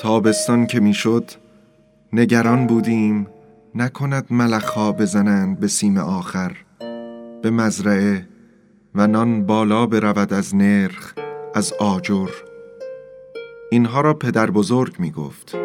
تابستان که میشد نگران بودیم نکند ملخ‌ها بزنند به سیم آخر به مزرعه و نان بالا برود از نرخ از آجر. اینها را پدر بزرگ می گفت.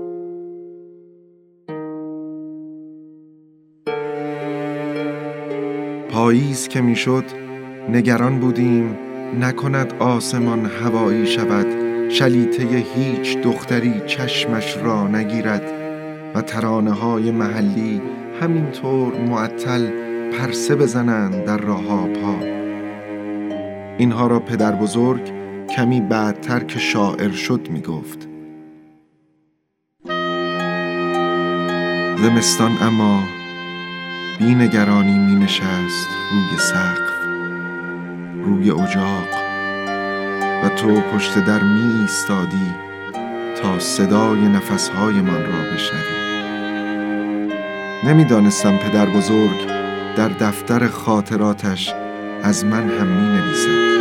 پاییز که می شد نگران بودیم نکند آسمان هوایی شود، شلیته هیچ دختری چشمش را نگیرد و ترانه های محلی همینطور معطل پرسه بزنند در راه آبها. اینها را پدر بزرگ کمی بعدتر که شاعر شد می گفت. زمستان اما بی نگرانی می نشست روی سقف، روی اجاق و تو پشت در می ایستادی تا صدای نفسهایمان را بشنوی. نمی دانستم پدر بزرگ در دفتر خاطراتش از من هم می نویسد.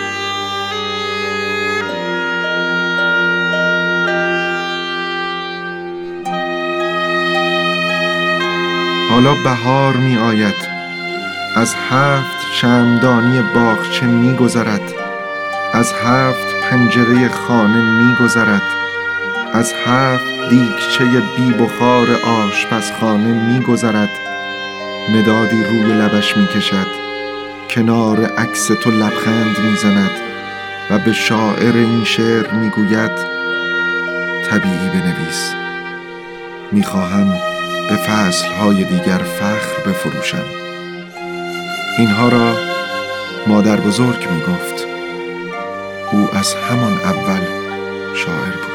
حالا بهار می آید، از 7 شمعدانی باغچه می گذرد، از 7 پنجره خانه می گذرد، از 7 دیگچه بی بخار آشپزخانه می گذرد. مدادی روی لبش می کشد، کنار عکس تو لبخند می زند و به شاعر این شعر می گوید طبیعی بنویس، می خواهم به فصلهای دیگر فخر بفروشم. اینها را مادر بزرگ می گفت. او از همان اول شاعر بود.